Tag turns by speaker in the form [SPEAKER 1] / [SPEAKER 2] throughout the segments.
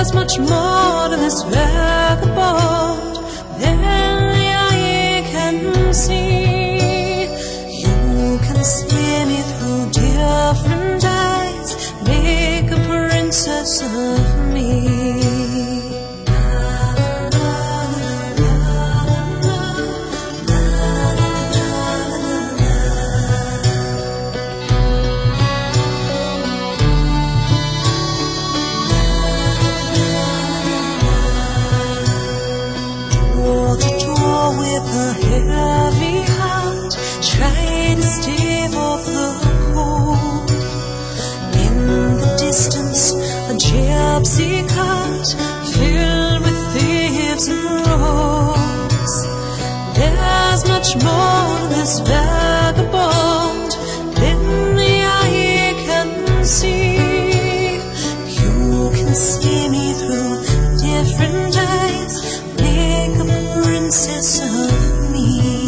[SPEAKER 1] There's much more to this vagabond than the eye can see. You can see me through different eyes, make a princess of me. With a heavy heart, try to stave off the cold. In the distance, a gypsy cart filled with thieves and rogues. There's much more to this vagabond than the eye can see. You can see me through different eyes, make a princess of me.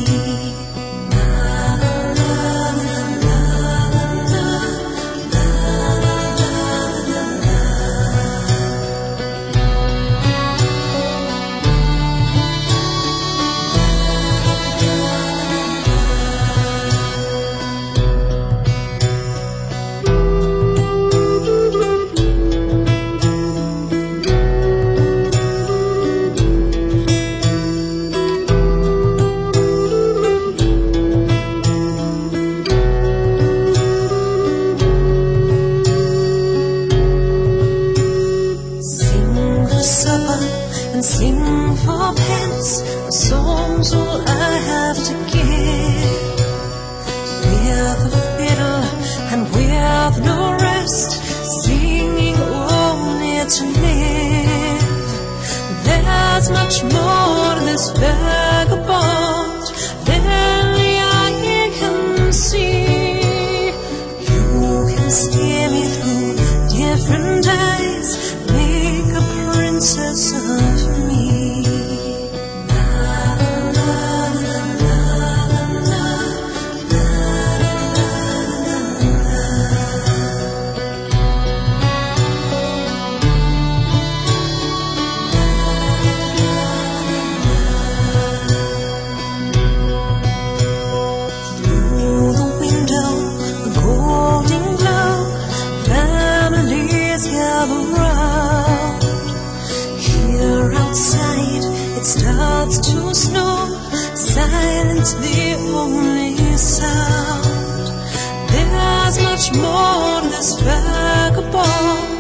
[SPEAKER 1] And sing for pence, the song's all I have to give. With a fiddle and with no rest, singing only to live. There's much more to this vagabond than the eye can see. You can see me through different eyes, make a princess of me. Through the window, the golden glow, families gather round. Here outside, it starts to snow, silence the only sound. There's much more to this vagabond